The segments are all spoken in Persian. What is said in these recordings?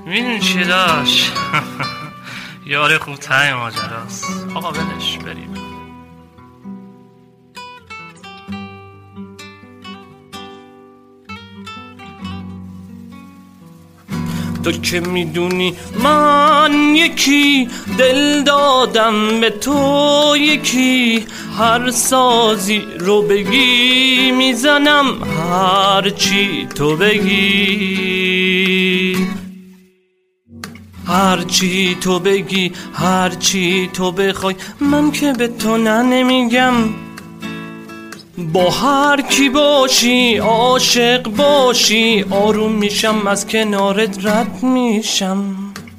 میدونی چی داشت؟ یار خوب ته ماجراست. آقا ولش بریم. تو که میدونی من یکی دل دادم به تو، یکی هر سازی رو بگی میزنم، هر چی تو بگی، هر چی تو بگی، هر چی تو بخوای، من که به تو نه نمیگم. با هر کی باشی عاشق باشی، آروم میشم از کنارت رد میشم.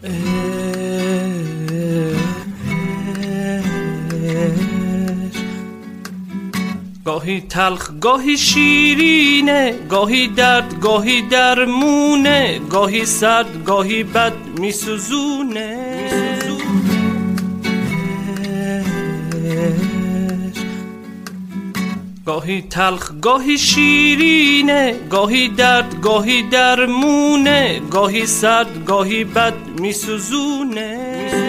گاهی تلخ گاهی شیرینه، گاهی درد گاهی درمونه، گاهی سرد گاهی بد میسوزونه. گاهی تلخ گاهی شیرینه، گاهی درد گاهی درمونه، گاهی سرد گاهی بد میسوزونه.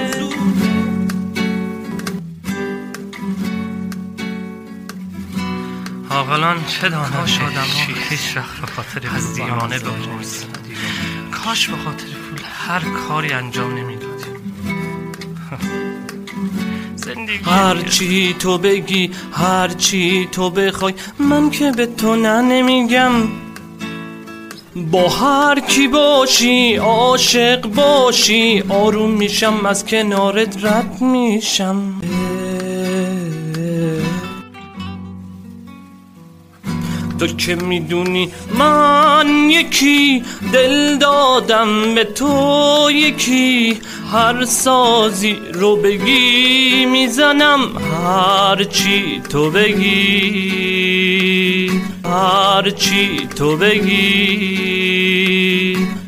عاقلان چه دانا شدم هیچ وقت به خاطر از دیوانه بپرس، کاش به خاطر پول هر کاری انجام نمیدادیم. هر چی تو بگی، هر چی تو بخوای، من که به تو نه نمیگم. با هر کی باشی عاشق باشی، آروم میشم از کنارت رد میشم. تو که میدونی من یکی دل دادم به تو، یکی هر سازی رو بگی میزنم، هر چی تو بگی، هر چی تو بگی.